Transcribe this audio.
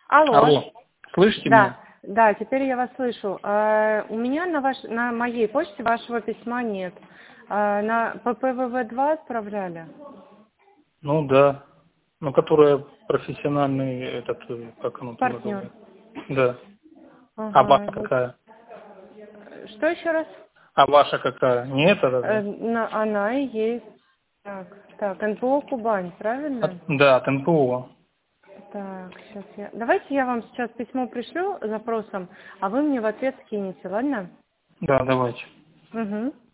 Алло. Алло, слышите Да, меня? да, теперь я вас слышу. У меня на моей почте вашего письма нет. На ППВВ-2 отправляли? Ну да. Ну, которая профессиональный, этот, как оно там Партнер. называется? Да. А ваша Ага. какая? Что еще раз? А ваша какая? Не это разве? Она и есть. Так, НПО Кубань, правильно? Да, от НПО. Так, давайте я вам сейчас письмо пришлю с запросом, а вы мне в ответ скинете, ладно? Да, давайте. Угу.